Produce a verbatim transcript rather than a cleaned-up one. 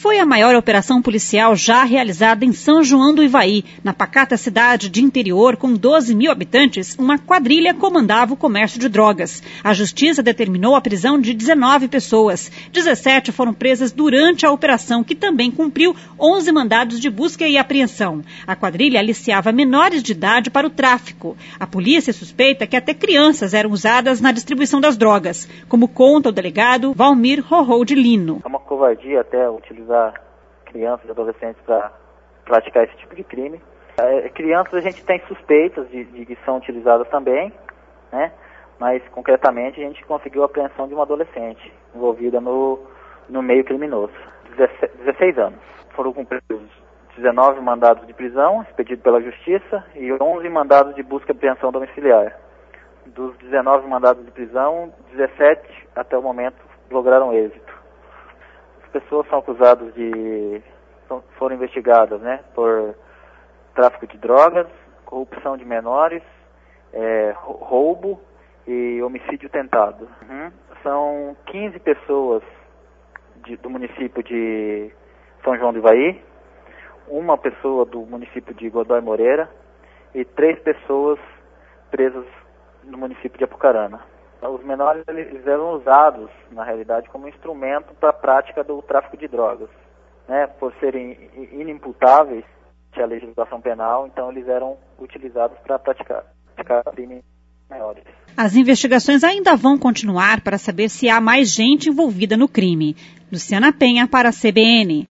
Foi a maior operação policial já realizada em São João do Ivaí. Na pacata cidade de interior, com doze mil habitantes, uma quadrilha comandava o comércio de drogas. A justiça determinou a prisão de dezenove pessoas. dezessete foram presas durante a operação, que também cumpriu onze mandados de busca e apreensão. A quadrilha aliciava menores de idade para o tráfico. A polícia suspeita que até crianças eram usadas na distribuição das drogas, como conta o delegado Valmir Rorrou de Lino. É uma covardia até utilizar crianças e adolescentes para praticar esse tipo de crime. É, crianças a gente tem suspeitas de, de que são utilizadas também, né? Mas concretamente a gente conseguiu a apreensão de uma adolescente envolvida no, no meio criminoso, dezesseis anos. Foram cumpridos dezenove mandados de prisão expedidos pela Justiça e onze mandados de busca e apreensão domiciliar. Dos dezenove mandados de prisão, dezessete até o momento lograram êxito. As pessoas são acusadas de, foram investigadas, né, por tráfico de drogas, corrupção de menores, é, roubo e homicídio tentado. Uhum. São quinze pessoas de, do município de São João do Ivaí, uma pessoa do município de Godói Moreira e três pessoas presas no município de Apucarana. Os menores eles eram usados, na realidade, como instrumento para a prática do tráfico de drogas, né? Por serem inimputáveis à legislação penal, então eles eram utilizados para praticar, praticar crimes maiores. As investigações ainda vão continuar para saber se há mais gente envolvida no crime. Luciana Penha para a C B N.